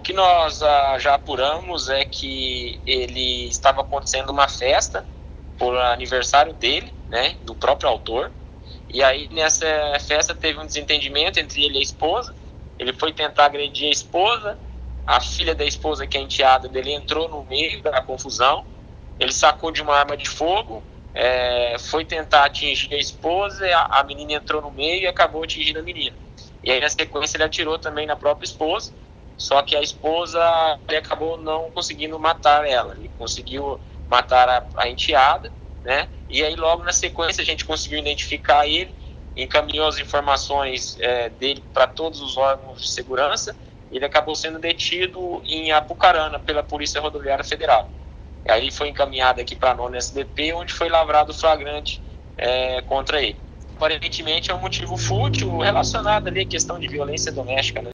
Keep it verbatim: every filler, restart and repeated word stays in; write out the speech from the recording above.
que nós ah, já apuramos é que ele estava acontecendo uma festa por aniversário dele, né, do próprio autor, e aí nessa festa teve um desentendimento entre ele e a esposa. Ele foi tentar agredir a esposa, a filha da esposa, que é a enteada dele, entrou no meio da confusão, ele sacou de uma arma de fogo, é, foi tentar atingir a esposa, a, a menina entrou no meio e acabou atingindo a menina. E aí na sequência ele atirou também na própria esposa, só que a esposa, ele acabou não conseguindo matar ela, ele conseguiu matar a, a enteada, né? E aí logo na sequência a gente conseguiu identificar ele, encaminhou as informações é, dele para todos os órgãos de segurança. Ele acabou sendo detido em Apucarana pela Polícia Rodoviária Federal. Aí foi encaminhado aqui para a nona S D P, onde foi lavrado o flagrante é, contra ele. Aparentemente é um motivo fútil relacionado ali à questão de violência doméstica, né?